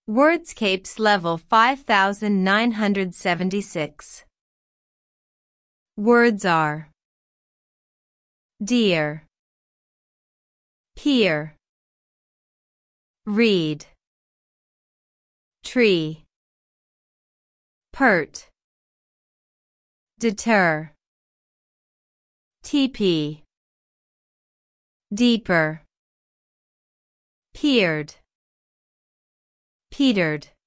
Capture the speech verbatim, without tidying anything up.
Wordscapes level five thousand nine hundred seventy-six. Words are dear, peer, read, tree, pert, deter, teepee, deeper, peered, petered.